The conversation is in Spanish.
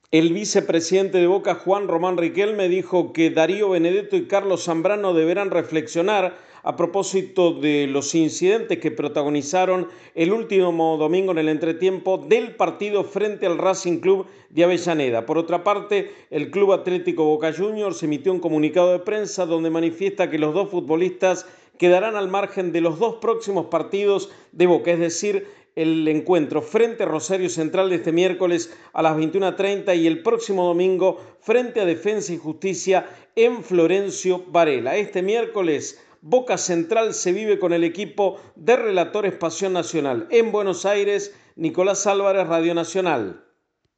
El vicepresidente de Boca, Juan Román Riquelme, dijo que Darío Benedetto y Carlos Zambrano deberán reflexionar a propósito de los incidentes que protagonizaron el último domingo en el entretiempo del partido frente al Racing Club de Avellaneda. Por otra parte, el Club Atlético Boca Juniors emitió un comunicado de prensa donde manifiesta que los dos futbolistas quedarán al margen de los dos próximos partidos de Boca, es decir, el encuentro frente a Rosario Central de este miércoles a las 21:30 y el próximo domingo frente a Defensa y Justicia en Florencio Varela. Este miércoles Boca Central se vive con el equipo de Relatores Pasión Nacional. En Buenos Aires, Nicolás Álvarez, Radio Nacional.